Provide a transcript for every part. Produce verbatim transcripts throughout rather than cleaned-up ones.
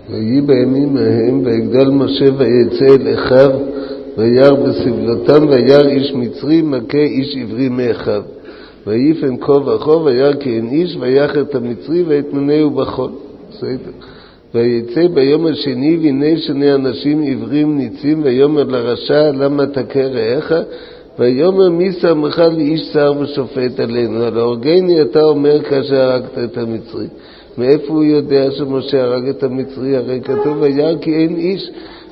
ויהי בימים ההם ויגדל משה ויצא אל אחיו וירא בסבלותם וירא איש מצרי מכה איש עברי מאחיו ויפן כה וכה וירא כי אין איש ויך את המצרי ויטמנהו בחול. ויצא ביום השני והנה שני אנשים עברים ניצים ויאמר לרשע למה תכה רעך ויאמר מי שמך לאיש שר ושופט עלינו על הורגני אתה אומר כאשר הרגת את המצרי. מאיפה הוא יודע שמשה הרג את המצרי? הרי כתוב וירא כי אין איש.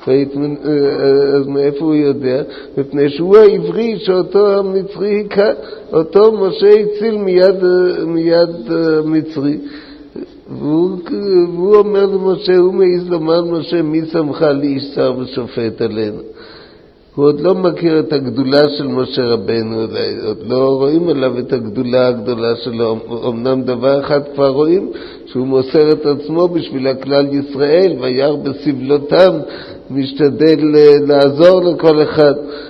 אז מאיפה הוא יודע? מפני שהוא העברי שאותו המצרי היכה, אותו משה הציל מיד, מיד המצרי. והוא, והוא אומר למשה, הוא מעיז לומר למשה מי שמך לאיש שר ושופט עלינו. הוא עוד לא מכיר את הגדולה של משה רבנו, עוד לא רואים עליו את הגדולה הגדולה שלו. אמנם דבר אחד כבר רואים, שהוא מוסר את עצמו בשביל הכלל ישראל, וירא בסבלותם, משתדל לעזור לכל אחד.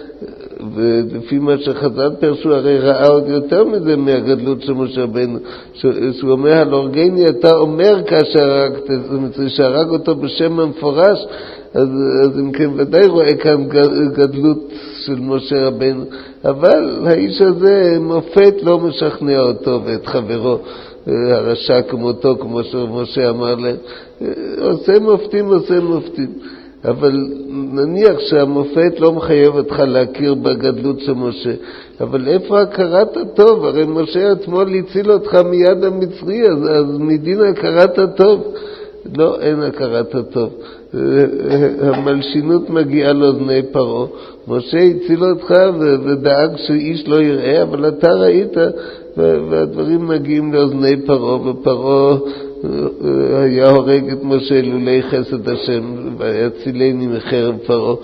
ולפי מה שחז"ל פרשו, הרי ראה עוד יותר מזה מהגדלות של משה רבנו, שהוא אומר על הורגני אתה אומר כאשר הרגת, שהרג אותו בשם המפורש, אז, אז אם כן ודאי רואה כאן גדלות של משה רבנו. אבל האיש הזה מופת לא משכנע אותו ואת חברו הרשע כמותו, כמו שמשה אמר להם, עושה מופתים, עושה מופתים. אבל נניח שהמופת לא מחייב אותך להכיר בגדלות של משה, אבל איפה הכרת הטוב? הרי משה אתמול הציל אותך מיד המצרי, אז, אז מדין הכרת הטוב. לא, אין הכרת הטוב. המלשינות מגיעה לאוזני פרעה. משה הציל אותך ודאג שאיש לא יראה, אבל אתה ראית, והדברים מגיעים לאוזני פרעה, ופרעה היה הורג את משה לולי חסד השם ויצילני מחרב פרעה.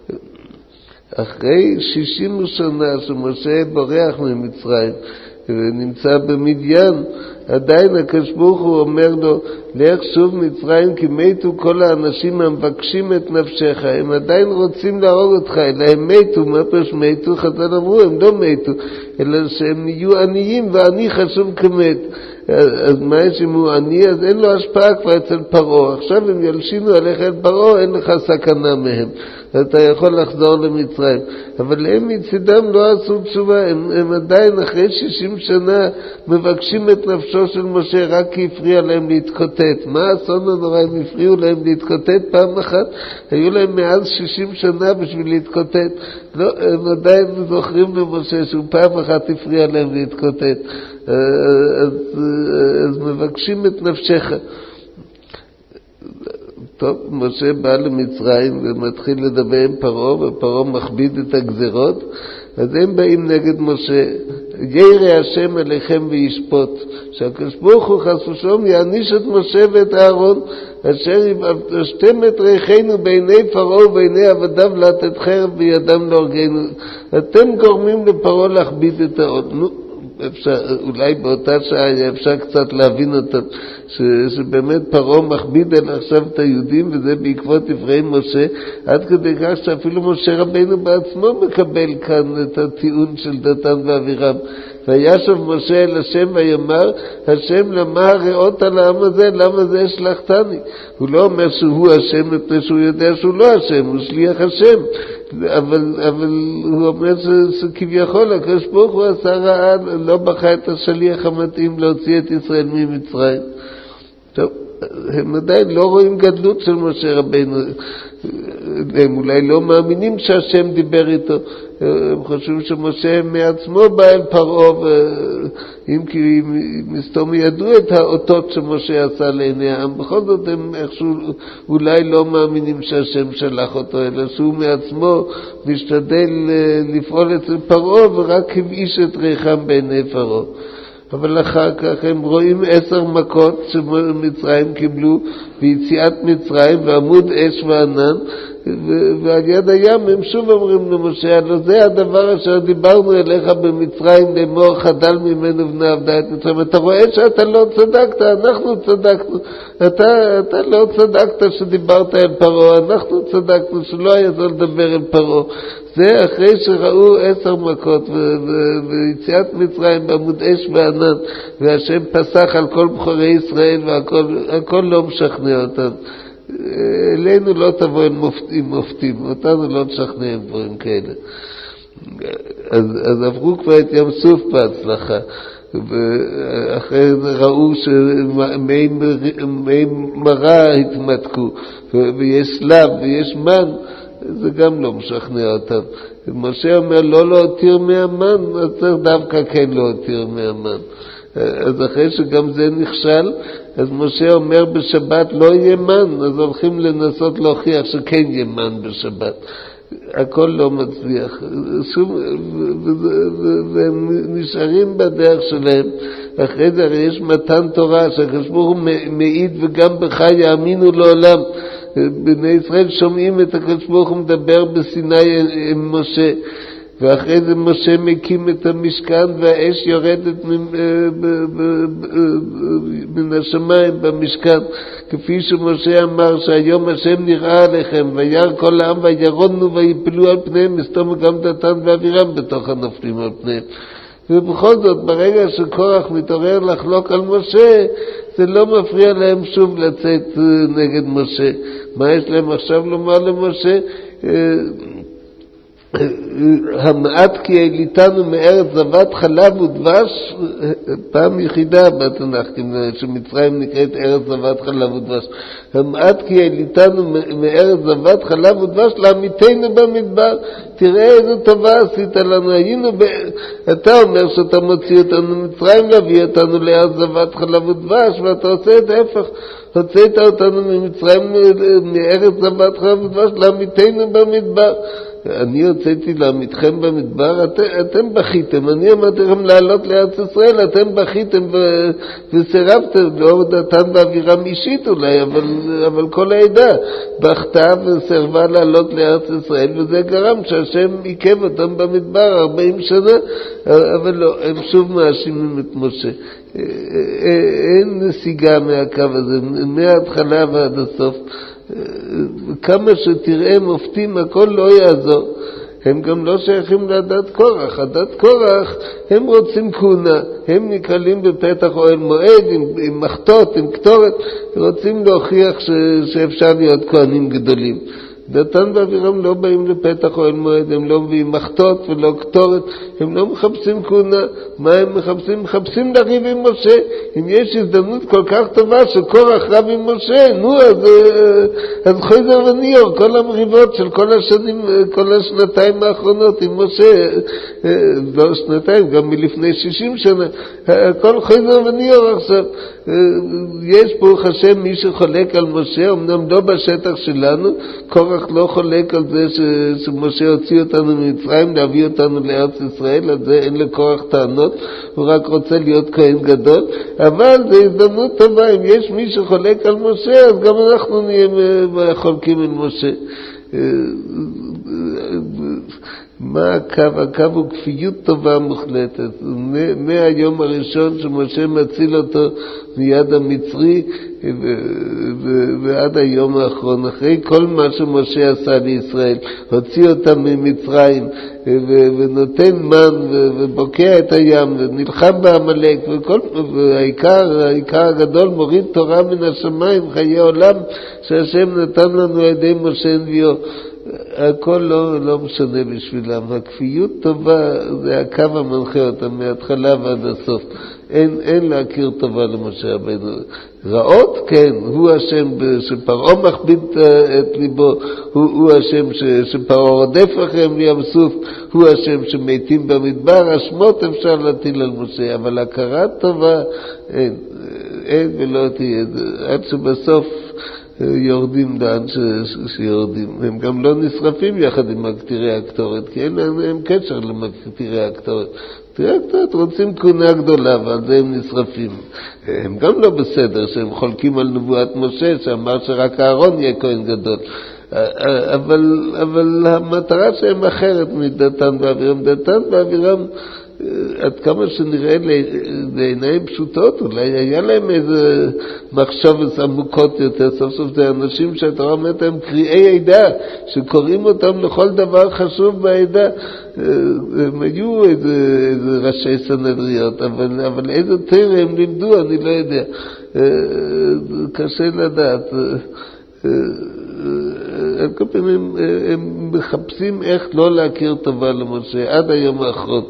אחרי שישים שנה שמשה בורח ממצרים ונמצא במדיין, עדיין הקדוש ברוך הוא אומר לו לך שוב מצרים כי מתו כל האנשים המבקשים את נפשך. הם עדיין רוצים להרוג אותך, אלא הם מתו. מה פשוט מתו? חז"ל אמרו הם לא מתו, אלא שהם יהיו עניים ועני חשוב כמת. אז מה יש אם הוא עני? אז אין לו השפעה כבר אצל פרעה. עכשיו הם ילשינו עליך אל פרעה, אין לך סכנה מהם, אתה יכול לחזור למצרים. אבל הם מצידם לא עשו תשובה, הם, הם עדיין אחרי שישים שנה מבקשים את נפשו של משה רק כי הפריע להם להתקוטט. מה האסון הנורא? הם הפריעו להם להתקוטט פעם אחת, היו להם מאז שישים שנה בשביל להתקוטט. לא, הם עדיין זוכרים למשה שהוא פעם אחת הפריע להם להתקוטט. אז, אז מבקשים את נפשך. טוב, משה בא למצרים ומתחיל לדבר עם פרעה, ופרעה מכביד את הגזרות, אז הם באים נגד משה, ירא השם עליכם וישפוט, שהקדוש ברוך הוא חס ושלום יעניש את משה ואת אהרון, אשר יבשתם את ריחנו בעיני פרעה ובעיני עבדיו לתת חרב בידם להורגנו. אתם גורמים לפרעה להכביד את העוד. נו, אפשר, אולי באותה שעה אפשר קצת להבין אותם, ש, שבאמת פרעה מכביד על עכשיו את היהודים, וזה בעקבות דברי משה, עד כדי כך שאפילו משה רבנו בעצמו מקבל כאן את הטיעון של דתן ואבירם. וישב משה אל השם ויאמר, השם למה הראות על העם הזה, למה זה שלחתני? הוא לא אומר שהוא השם מפני שהוא יודע שהוא לא השם, הוא שליח השם, אבל, אבל הוא אומר שכביכול הקדוש ברוך הוא עשה רעה, לא בחר את השליח המתאים להוציא את ישראל ממצרים. טוב, הם עדיין לא רואים גדלות של משה רבנו, הם אולי לא מאמינים שהשם דיבר איתו, הם חושבים שמשה מעצמו בא אל פרעה, אם כי מסתום ידעו את האותות שמשה עשה לעיני העם, בכל זאת הם איכשהו אולי לא מאמינים שהשם שלח אותו, אלא שהוא מעצמו משתדל לפעול אצל פרעה ורק הבאיש את ריחם בעיני פרעה. אבל אחר כך הם רואים עשר מכות שמצרים קיבלו ביציאת מצרים ועמוד אש וענן, ועל יד הים הם שוב אומרים למשה, הלא זה הדבר אשר דיברנו אליך במצרים לאמור חדל ממנו בני עבדי את מצרים. אתה רואה שאתה לא צדקת, אנחנו צדקנו. אתה, אתה לא צדקת שדיברת אל פרעה, אנחנו צדקנו שלא היה זו לדבר אל פרעה. זה אחרי שראו עשר מכות ויציאת מצרים בעמוד אש וענן, והשם פסח על כל בחורי ישראל והכל הכל לא משכנע אותם. אלינו לא תבוא עם מופתים, מופתים, אותנו לא נשכנע עם דברים כאלה. אז, אז עברו כבר את ים סוף בהצלחה, ואחרי זה ראו שמי מרה התמתקו, ויש סלב ויש מן, זה גם לא משכנע אותם. משה אומר לא להותיר מהמן, אז צריך דווקא כן להותיר מהמן. אז אחרי שגם זה נכשל, אז משה אומר בשבת לא יהיה מן, אז הולכים לנסות להוכיח שכן יהיה מן בשבת. הכל לא מצליח. והם נשארים בדרך שלהם. אחרי זה הרי יש מתן תורה, שהקדוש ברוך הוא מעיד וגם בך יאמינו לעולם. בני ישראל שומעים את הקדוש ברוך הוא מדבר בסיני עם משה. ואחרי זה משה מקים את המשכן והאש יורדת מן השמיים במשכן, כפי שמשה אמר שהיום השם נראה עליכם וירא כל העם וירונו ויפלו על פניהם, מסתום גם דתן ואבירם בתוך הנופלים על פניהם. ובכל זאת ברגע שקורח מתעורר לחלוק על משה, זה לא מפריע להם שוב לצאת נגד משה. מה יש להם עכשיו לומר למשה? המעט כי אליתנו מארץ זבת חלב ודבש, פעם יחידה בתנ"ך שמצרים נקראת ארץ זבת חלב ודבש. המעט כי אליתנו מארץ זבת חלב ודבש לעמיתנו במדבר, תראה איזה טובה עשית לנו. היינו ב... אתה אומר שאתה מוציא אותנו ממצרים להביא אותנו לארץ זבת חלב ודבש, ואתה עושה את ההפך, הוצאת אותנו ממצרים מארץ זבת חלב ודבש לעמיתנו במדבר. אני הוצאתי לעמיתכם במדבר, את, אתם בכיתם, אני אמרתי לכם לעלות לארץ ישראל, אתם בכיתם ו, וסירבתם, לא דתן ואבירם אישית אולי, אבל, אבל כל העדה בכתה וסירבה לעלות לארץ ישראל, וזה גרם שהשם עיכב אותם במדבר ארבעים שנה, אבל לא, הם שוב מאשימים את משה. אין נסיגה מהקו הזה, מההתחלה ועד הסוף. כמה שתראה מופתים, הכל לא יעזור. הם גם לא שייכים לדת קורח. הדת קורח, הם רוצים כהונה, הם נקרלים בפתח אוהל מועד עם, עם מחתות, עם קטורת, רוצים להוכיח ש, שאפשר להיות כהנים גדולים. דתן ואבירם לא באים לפתח אוהל מועד, הם לא מביאים מחתות ולא קטורת, הם לא מחפשים כהונה. מה הם מחפשים? מחפשים לריב עם משה. אם יש הזדמנות כל כך טובה שקורח רב עם משה, נו, אז, אז חוזר וניור, כל המריבות של כל השנים, כל השנתיים האחרונות עם משה, לא שנתיים, גם מלפני שישים שנה, כל חוזר וניור עכשיו. יש ברוך השם מי שחולק על משה, אמנם לא בשטח שלנו, קורח לא חולק על זה ש, שמשה הוציא אותנו ממצרים להביא אותנו לארץ ישראל, על זה אין לקורח טענות, הוא רק רוצה להיות כהן גדול, אבל זו הזדמנות טובה, אם יש מי שחולק על משה, אז גם אנחנו נהיה חולקים עם משה. מה הקו? הקו הוא כפיות טובה מוחלטת. מהיום הראשון שמשה מציל אותו מיד המצרי ועד היום האחרון, אחרי כל מה שמשה עשה לישראל, הוציא אותם ממצרים ונותן מן ובוקע את הים ונלחם בעמלק, והעיקר, העיקר הגדול מוריד תורה מן השמיים, חיי עולם שהשם נתן לנו על ידי משה נביאו. הכל לא, לא משנה בשבילם. הכפיות טובה זה הקו המנחה אותם מההתחלה ועד הסוף. אין, אין להכיר טובה למשה רבנו. רעות, כן, הוא השם שפרעה מכביד את ליבו, הוא, הוא השם שפרעה רודף אחריהם לים סוף, הוא השם שמתים במדבר, השמות אפשר להטיל על משה, אבל הכרת טובה אין, אין ולא תהיה, עד שבסוף יורדים לאן ש... שיורדים. הם גם לא נשרפים יחד עם מקטירי הקטורת, כי אין להם קשר למקטירי הקטורת. מקטירי הקטורת רוצים כהונה גדולה, ועל זה הם נשרפים. הם גם לא בסדר שהם חולקים על נבואת משה, שאמר שרק אהרון יהיה כהן גדול. אבל, אבל המטרה שהם אחרת מדתן ואבירם. דתן ואבירם, עד כמה שנראה לעיניים פשוטות, אולי היה להם איזה מחשבות עמוקות יותר. סוף סוף זה אנשים שהתורה אומרת הם קריאי עדה, שקוראים אותם לכל דבר חשוב בעדה. הם היו איזה, איזה ראשי סנהדריות, אבל, אבל איזה תורה הם לימדו, אני לא יודע. קשה לדעת. על כל פנים הם מחפשים איך לא להכיר טובה למשה עד היום האחרון.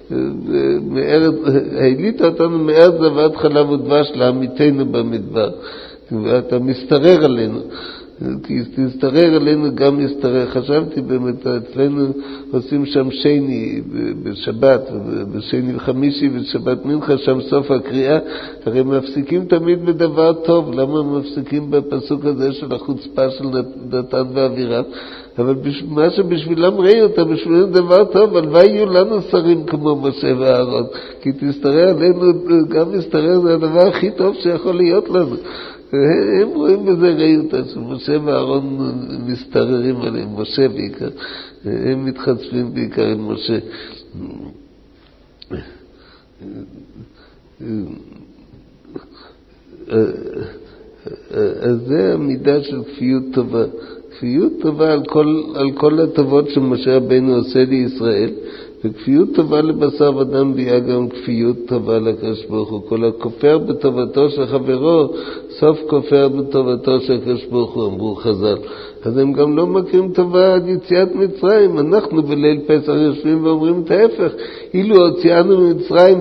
העלית אותנו מארץ זבת חלב ודבש לעמיתנו במדבר, ואתה מסתרר עלינו, כי תסתרר עלינו גם מסתרר. חשבתי באמת, אצלנו עושים שם שני בשבת, בשני וחמישי ושבת מנחה, שם סוף הקריאה, הרי מפסיקים תמיד בדבר טוב. למה מפסיקים בפסוק הזה של החוצפה של דתן ואבירם? אבל מה שבשבילם ראי אותה, בשבילם דבר טוב, הלוואי יהיו לנו שרים כמו משה ואהרון, כי תסתרר עלינו, גם מסתרר זה הדבר הכי טוב שיכול להיות לנו. הם רואים בזה ראי אותה, שמשה ואהרון מסתררים עליהם, משה בעיקר, הם מתחצפים בעיקר עם משה. אז זה המידה של כפיות טובה. כפיות טובה על כל, על כל הטובות שמשה רבנו עושה לישראל, וכפיות טובה לבשר ודם ביאה גם כפיות טובה לקדוש ברוך הוא. כל הכופר בטובתו של חברו, סוף כופר בטובתו של הקדוש ברוך הוא, אמרו חז"ל. אז הם גם לא מכירים טובה עד יציאת מצרים. אנחנו בליל פסח יושבים ואומרים את ההפך. אילו הוציאנו ממצרים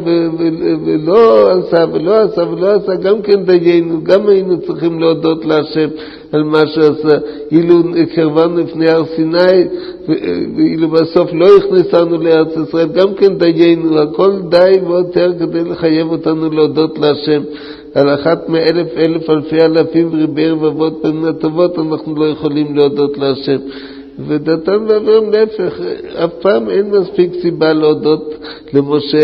ולא עשה ולא עשה ולא עשה, גם כן דיינו, גם היינו צריכים להודות להשם על מה שעשה. אילו קרבנו לפני הר סיני, ואילו בסוף לא הכניסנו לארץ ישראל, גם כן דיינו. הכל די ויותר כדי לחייב אותנו להודות להשם. על אחת מאלף אלף אלפי אלפים וריבי רבבות פעמים הטובות אנחנו לא יכולים להודות להשם. ודתן ואבירם להפך, אף פעם אין מספיק סיבה להודות למשה,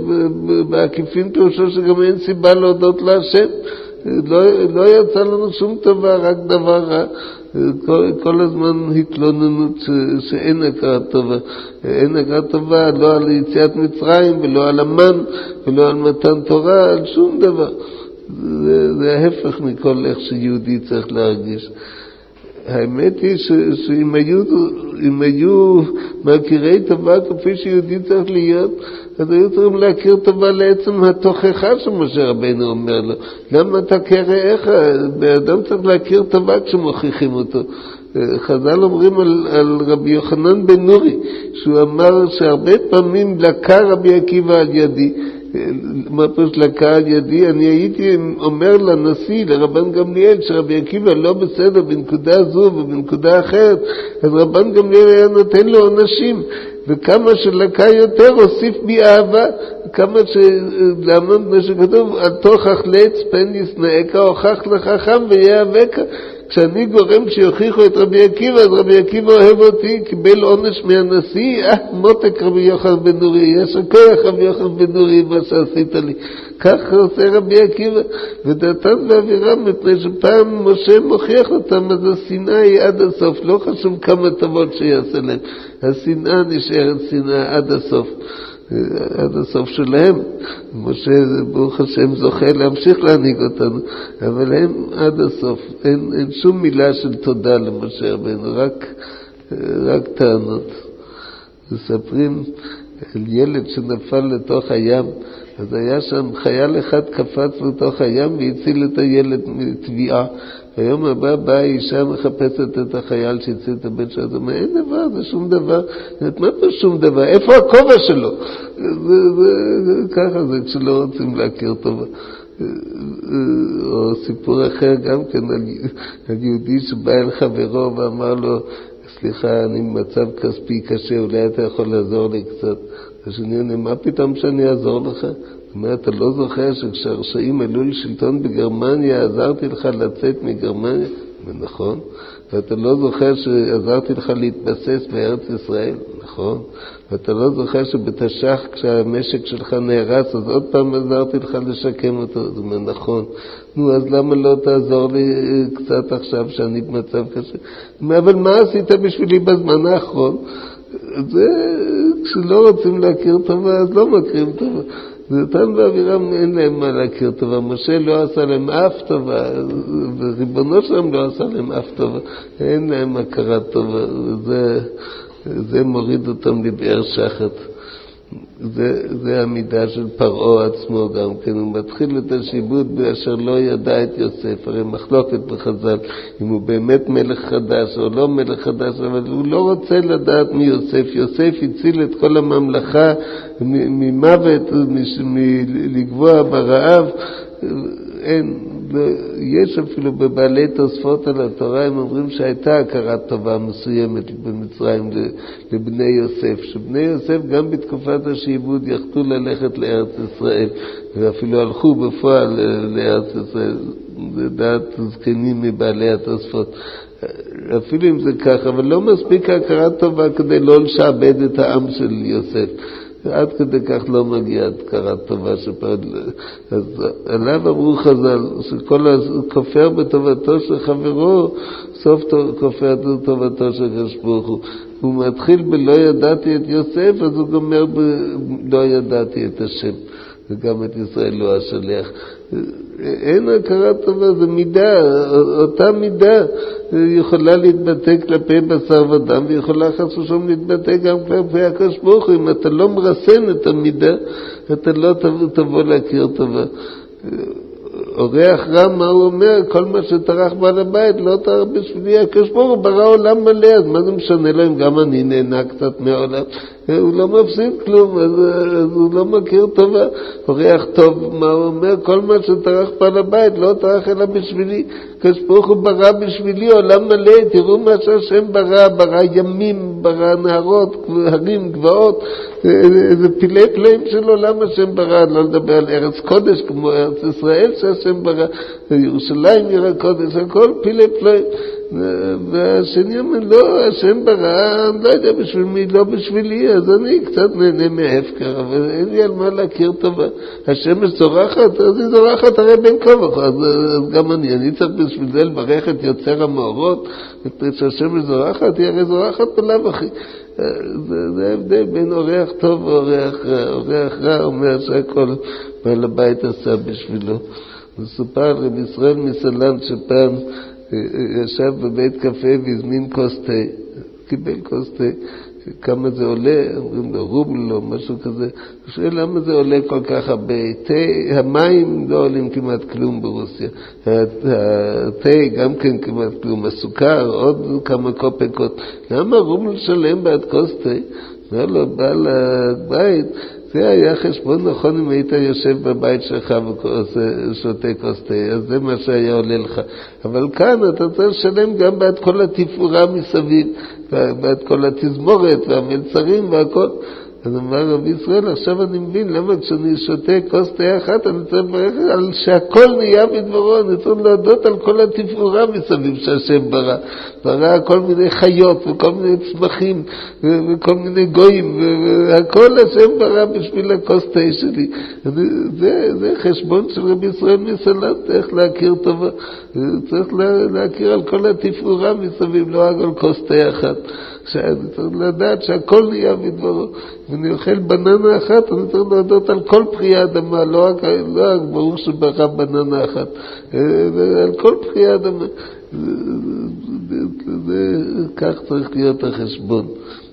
ובעקיפין פירושו שגם אין סיבה להודות להשם. לא, לא יצא לנו שום טובה, רק דבר רע. כל, כל הזמן התלוננות ש, שאין הכרת טובה. אין הכרת טובה לא על יציאת מצרים ולא על המן ולא על מתן תורה, על שום דבר. זה, זה ההפך מכל איך שיהודי צריך להרגיש. האמת היא ש, שאם היו, אם היו מכירי טובה כפי שיהודי צריך להיות, אז היו צריכים להכיר טובה לעצם התוכחה שמשה רבנו אומר לו. למה אתה כרעך? באדם צריך להכיר טובה כשמוכיחים אותו. חז"ל אומרים על, על רבי יוחנן בן נורי, שהוא אמר שהרבה פעמים לקה רבי עקיבא על ידי. מה פשוט לקה על ידי? אני הייתי אומר לנשיא, לרבן גמליאל, שרבי עקיבא לא בסדר בנקודה זו ובנקודה אחרת, אז רבן גמליאל היה נותן לו עונשים, וכמה שלקה יותר הוסיף בי אהבה, כמה שלמה שכתוב, אל תוכח לעץ פן ישנאך, הוכח לחכם ויאבק. כשאני גורם שיוכיחו את רבי עקיבא, אז רבי עקיבא אוהב אותי, קיבל עונש מהנשיא, אה, מותק רבי יוחנן בן נורי, יש הכוח רבי יוחנן בן נורי מה שעשית לי. כך עושה רבי עקיבא. ודתן ואבירם, מפני שפעם משה מוכיח אותם, אז השנאה היא עד הסוף, לא חשוב כמה טובות שיעשה להם. השנאה נשארת שנאה עד הסוף. עד הסוף שלהם. משה ברוך השם זוכה להמשיך להנהיג אותנו, אבל הם עד הסוף. אין, אין שום מילה של תודה למשה רבנו, רק, רק טענות. מספרים על ילד שנפל לתוך הים, אז היה שם חייל אחד קפץ לתוך הים והציל את הילד מטביעה. היום הבא באה האישה מחפשת את החייל שהציל את הבן שלה, זאת אומרת, אין דבר, זה שום דבר. מה פה שום דבר? איפה הכובע שלו? זה, זה, ככה זה כשלא רוצים להכיר טובה. או סיפור אחר גם כן על, על יהודי שבא אל חברו ואמר לו, סליחה, אני במצב כספי קשה, אולי אתה יכול לעזור לי קצת. השני עונה, מה פתאום שאני אעזור לך? זאת אומרת, אתה לא זוכר שכשהרשעים עלו לשלטון בגרמניה, עזרתי לך לצאת מגרמניה? נכון. ואתה לא זוכר שעזרתי לך להתבסס בארץ ישראל? נכון. ואתה לא זוכר שבתש"ח כשהמשק שלך נהרס, אז עוד פעם עזרתי לך לשקם אותו? זאת אומרת, נכון. נו, אז למה לא תעזור לי קצת עכשיו שאני במצב קשה? אבל מה עשית בשבילי בזמן האחרון? זה, כשלא רוצים להכיר טובה, אז לא מכירים טובה. דתן ואבירם אין להם מה להכיר טובה. משה לא עשה להם אף טובה, וריבונו שלהם לא עשה להם אף טובה. אין להם הכרת טובה. זה, זה מוריד אותם לבאר שחת. זה, זה המידה של פרעה עצמו גם כן. הוא מתחיל את השיבוד באשר לא ידע את יוסף. הרי מחלוקת בחז"ל אם הוא באמת מלך חדש או לא מלך חדש, אבל הוא לא רוצה לדעת מי יוסף. יוסף הציל את כל הממלכה ממוות, מלגבוע ברעב. אין, יש אפילו בבעלי תוספות על התורה, הם אומרים שהייתה הכרת טובה מסוימת במצרים לבני יוסף, שבני יוסף גם בתקופת השעבוד יכלו ללכת לארץ ישראל, ואפילו הלכו בפועל לארץ ישראל. זה דעת זקנים מבעלי התוספות. אפילו אם זה ככה, אבל לא מספיק הכרת טובה כדי לא לשעבד את העם של יוסף. עד כדי כך לא מגיעה הכרת טובה שפעד. אז עליו אמרו חז"ל, שכל הכופר בטובתו של חברו, סוף כופר בטובתו של הקדוש ברוך הוא. הוא מתחיל בלא ידעתי את יוסף, אז הוא גומר בלא ידעתי את השם, וגם את ישראל לא השליח. אין הכרת טובה, זה מידה, אותה מידה יכולה להתבטא כלפי בשר ודם, ויכולה חס ושלום להתבטא גם כלפי הקדוש ברוך הוא. אם אתה לא מרסן את המידה, אתה לא תבוא להכיר טובה. אורח רע, מה הוא אומר? כל מה שטרח בעל הבית לא טרח בשבילי, הקדוש ברוך הוא ברא עולם מלא, אז מה זה משנה לו אם גם אני נהנה קצת מהעולם? הוא לא מפסיד כלום, אז, אז הוא לא מכיר טובה. אורח טוב, מה הוא אומר? כל מה שטרח בעל הבית לא טרח אלא בשבילי, הקדוש ברוך הוא ברא בשבילי עולם מלא. תראו מה שהשם ברא, ברא ימים, ברא נהרות, הרים, גבעות, זה פילי פלאים של עולם השם ברא. לא לדבר על ארץ קודש כמו ארץ ישראל שהשם ברא, ירושלים עיר הקודש, הכל פילי פלאים. והשני אומר, לא, השם ברא, לא יודע בשביל מי, לא בשבילי, אז אני קצת נהנה מההפקר, אבל אין לי על מה להכיר טובה. השמש זורחת, אז היא זורחת הרי בין כובך, אז, אז גם אני, אני צריך בשביל זה לברך את יוצר המאורות, שהשמש זורחת, היא הרי זורחת בלב אחי. זה, זה ההבדל בין אורח טוב ואורח רע. אורח רע אומר שהכל בעל הבית עשה בשבילו. מסופר רבי ישראל מסלנט שפעם ישב בבית קפה והזמין כוס תה, קיבל כוס תה, כמה זה עולה, אומרים לו רובל או משהו כזה, הוא שואל למה זה עולה כל כך הרבה, תה, המים לא עולים כמעט כלום ברוסיה, התה גם כן כמעט כלום, הסוכר, עוד כמה קופקות, למה רובל שלם בעד כוס תה? אומר לו, בעל הבית, זה היה חשבון נכון אם היית יושב בבית שלך ושותה כוס תה, אז זה מה שהיה עולה לך. אבל כאן אתה צריך לשלם גם בעד כל התפאורה מסביב, בעד כל התזמורת והמלצרים והכל. אז אמר רבי ישראל, עכשיו אני מבין למה כשאני שותה כוס תה אחת, אני צריך לברך על שהכל נהיה בדברו, אני צריך להודות על כל התפאורה מסביב שהשם ברא. ברא כל מיני חיות וכל מיני צמחים וכל מיני גויים, והכל השם ברא בשביל הכוס תה שלי. זה, זה חשבון של רבי ישראל מסלנט, איך להכיר טובה. צריך להכיר על כל התפאורה מסביב, לא רק על כוס תה אחת. שאני צריך לדעת שהכל נהיה בדברו. ואני אוכל בננה אחת, אני צריך לדעת על כל פרי האדמה, לא רק, לא רק ברור שברא בננה אחת, על כל פרי האדמה. זה, זה, זה, זה, כך צריך להיות החשבון.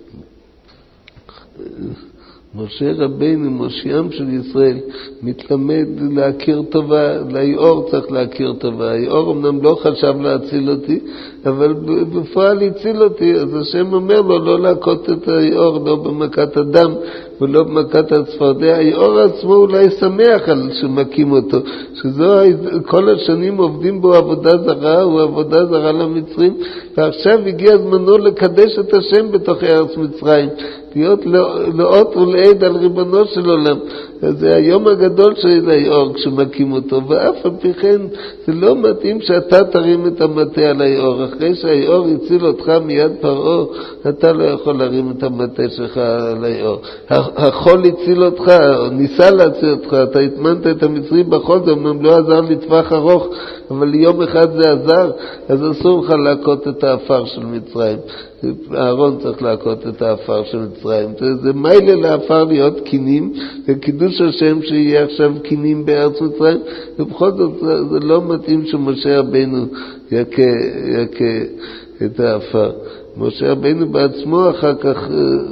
משה רבינו, מושיעם של ישראל, מתלמד להכיר טובה, ליאור צריך להכיר טובה. היאור אמנם לא חשב להציל אותי, אבל בפועל הציל אותי, אז השם אומר לו לא להכות את היאור, לא במכת הדם ולא במכת הצפרדע. היאור עצמו אולי שמח על שמקים אותו, שזו כל השנים עובדים בו עבודה זרה, הוא עבודה זרה למצרים, ועכשיו הגיע זמנו לקדש את השם בתוך ארץ מצרים, להיות לאות ולעד על ריבונו של עולם. זה היום הגדול של היאור כשמקים אותו, ואף על פי כן זה לא מתאים שאתה תרים את המטה על היאור. אחרי שהיאור הציל אותך מיד פרעה, אתה לא יכול להרים את המטה שלך על היאור. החול הציל אותך, ניסה להציל אותך, אתה התמנת את המצרי בחול, זה אמנם לא עזר לטווח ארוך, אבל יום אחד זה עזר, אז אסור לך להכות את האפר של מצרים. אהרון צריך להכות את האפר של מצרים. זה, זה מיילה לאפר להיות קינים, זה קידוש השם שיהיה עכשיו קינים בארץ מצרים, ובכל זאת זה, זה לא מתאים שמשה רבינו יכה, יכה את האפר. משה רבינו בעצמו אחר כך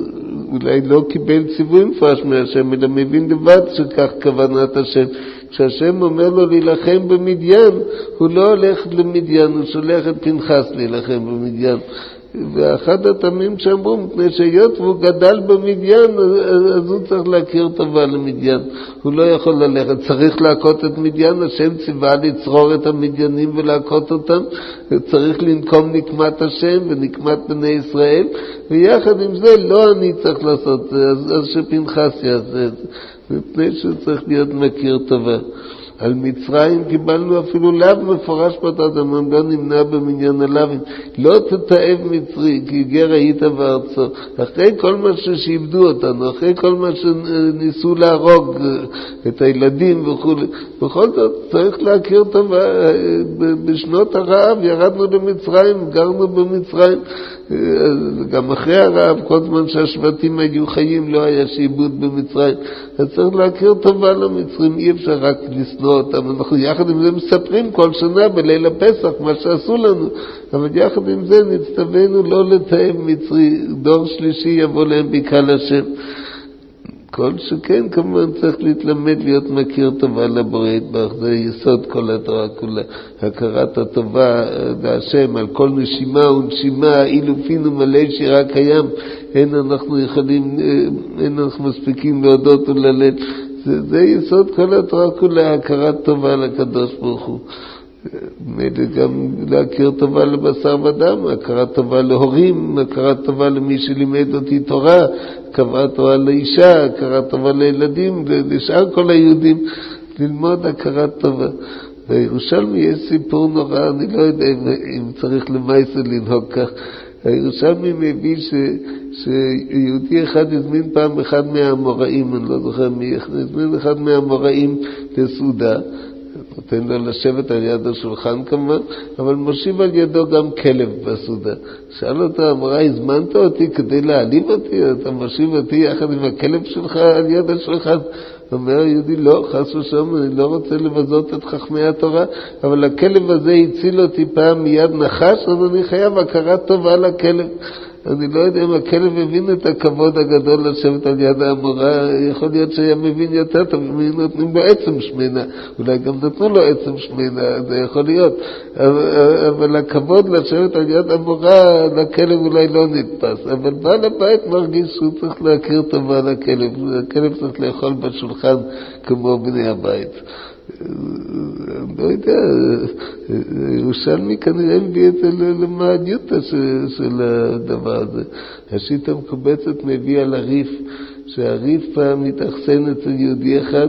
אולי לא קיבל ציווי מפורש מהשם, אלא מבין לבד שכך כוונת השם. כשהשם אומר לו להילחם במדיין, הוא לא הולך למדיין, הוא שולח את פנחס להילחם במדיין. ואחד התמים שאמרו, מפני שהיות והוא גדל במדיין, אז הוא צריך להכיר טובה למדיין. הוא לא יכול ללכת, צריך להכות את מדיין, השם ציווה לצרור את המדיינים ולהכות אותם, צריך לנקום נקמת השם ונקמת בני ישראל, ויחד עם זה לא אני צריך לעשות זה, אז, אז שפנחס יעשה את זה, מפני שהוא צריך להיות מכיר טובה. על מצרים קיבלנו אפילו לאו מפורש בתורה, לא נמנע במניין הלאווים. לא תתאב מצרי, כי גר היית בארצו. אחרי כל מה ששיבדו אותנו, אחרי כל מה שניסו להרוג את הילדים וכו', בכל זאת צריך להכיר טובה. בשנות הרעב ירדנו למצרים, גרנו במצרים. גם אחרי הרעב, כל זמן שהשבטים היו חיים, לא היה שיבוד במצרים. אז צריך להכיר טובה למצרים, אי אפשר רק לסנוע אותם. אנחנו יחד עם זה מספרים כל שנה בליל הפסח מה שעשו לנו, אבל יחד עם זה נצטווינו לא לתאב מצרי, דור שלישי יבוא להם בקהל השם. כל שכן כמובן צריך להתלמד להיות מכיר טובה לבורא יתברך, זה יסוד כל התורה כולה. הכרת הטובה להשם על כל נשימה ונשימה, אילו פינו מלא שירה קיים, אין אנחנו יכולים, אין אנחנו מספיקים להודות וללל. זה, זה יסוד כל התורה כולה, הכרת טובה לקדוש ברוך הוא. גם להכיר טובה לבשר ודם, הכרת טובה להורים, הכרת טובה למי שלימד אותי תורה, הכרת טובה לאישה, הכרת טובה לילדים, לשאר כל היהודים, ללמוד הכרת טובה. בירושלמי יש סיפור נורא, אני לא יודע אם, אם צריך למעשה לנהוג כך. הירושלמי מביא ש, שיהודי אחד הזמין פעם אחד מהאמוראים, אני לא זוכר מי, הזמין אחד מהאמוראים לסעודה, נותן לו לשבת על יד השולחן כמובן, אבל מושיב על ידו גם כלב בסעודה. שאל אותו, אמרה, הזמנת אותי כדי להעליב אותי? אתה מושיב אותי יחד עם הכלב שלך על יד השולחן? אומר היהודי, לא, חס ושלום, אני לא רוצה לבזות את חכמי התורה, אבל הכלב הזה הציל אותי פעם מיד נחש, אז אני חייב הכרת טובה לכלב. אני לא יודע אם הכלב מבין את הכבוד הגדול לשבת על יד האמורה, יכול להיות שהיה מבין יותר טוב, אם נותנים לו עצם שמנה, אולי גם נתנו לו עצם שמנה, זה יכול להיות, אבל, אבל הכבוד לשבת על יד האמורה, לכלב אולי לא נתפס, אבל בעל הבית מרגיש שהוא צריך להכיר טובה לכלב, הכלב צריך לאכול בשולחן כמו בני הבית. לא יודע, ירושלמי כנראה מביא את זה למעדיותה של הדבר הזה. השיטה המקובצת מביא על הריף, שהריף פעם מתאכסן אצל יהודי אחד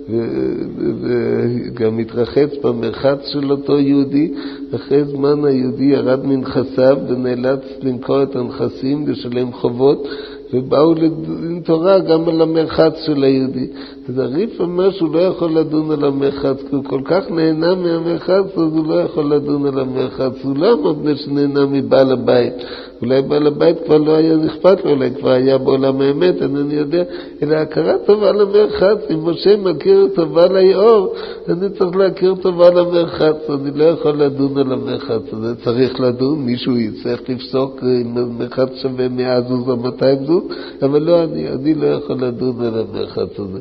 וגם מתרחץ במרחץ של אותו יהודי. אחרי זמן היהודי ירד מנכסיו ונאלץ למכור את הנכסים, לשלם חובות, ובאו לדון תורה גם על המרחץ של היהודי. אז הריף אמר שהוא לא יכול לדון על המרחץ, כי הוא כל כך נהנה מהמרחץ, אז הוא לא יכול לדון על המרחץ. הוא לא אמר שנהנה מבעל הבית. אולי בעל הבית כבר לא היה נכפת לו, אולי כבר היה בעולם האמת, אני יודע, אלא הכרה טובה למרחץ. אם משה מכיר טובה ליאור, אני צריך להכיר טובה למרחץ, אני לא יכול לדון על המרחץ. אז צריך לדון, מישהו יצטרך לפסוק אם המרחץ שווה מאה זוז או מאתיים זוז, אבל לא, אני, אני לא יכול לדון על המרחץ הזה.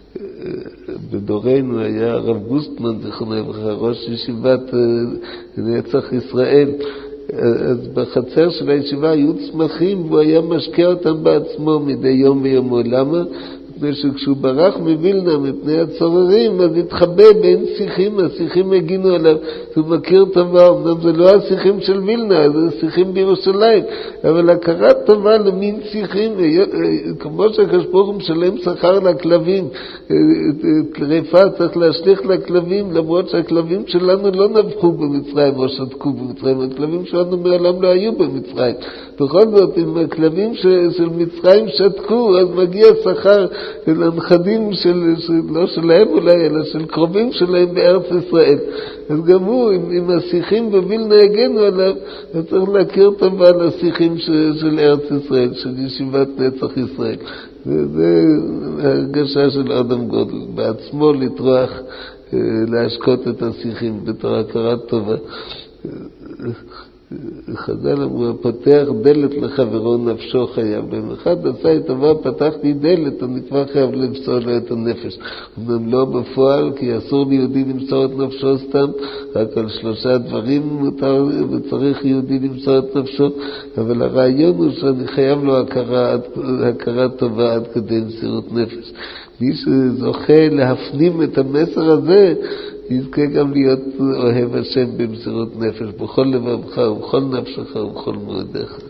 בדורנו היה הרב גוסטמן, זכרונו לברכה, ראש ישיבת נצח ישראל. אז בחצר של הישיבה היו צמחים, והוא היה משקע אותם בעצמו מדי יום ויומו. למה? מפני שכשהוא ברח מבילנה מפני הצוררים, אז התחבא בין שיחים, השיחים הגינו עליו. הוא מכיר טובה, אמנם זה לא השיחים של וילנה, זה שיחים בירושלים, אבל הכרת טובה למין שיחים, כמו שהקדוש ברוך הוא משלם שכר לכלבים, רפא צריך להשליך לכלבים, למרות שהכלבים שלנו לא נבחו במצרים או שתקו במצרים, הכלבים שלנו מעולם לא היו במצרים. בכל זאת, אם הכלבים של, של מצרים שתקו, אז מגיע שכר לנכדים של, של, לא שלהם אולי, אלא של קרובים שלהם בארץ ישראל. אז גם הוא, עם, עם השיחים בווילנה הגנו עליו, אז צריך להכיר טובה לשיחים של, של ארץ ישראל, של ישיבת נצח ישראל. זה ההרגשה של אדם גודל, בעצמו לטרוח, להשקות את השיחים בתור הכרת טובה. חז"ל אמרו, פותח דלת לחברו נפשו חייב. אם אחד עשה את טובה, פתחתי דלת, אני כבר חייב למסור לו את הנפש. אמנם לא בפועל, כי אסור ליהודי למסור את נפשו סתם, רק על שלושה דברים מותר וצריך יהודי למסור את נפשו, אבל הרעיון הוא שאני חייב לו הכרה, הכרה טובה עד כדי מסירות נפש. מי שזוכה להפנים את המסר הזה, יזכה גם להיות אוהב השם במסירות נפש, בכל לבבך ובכל נפשך ובכל מאודיך.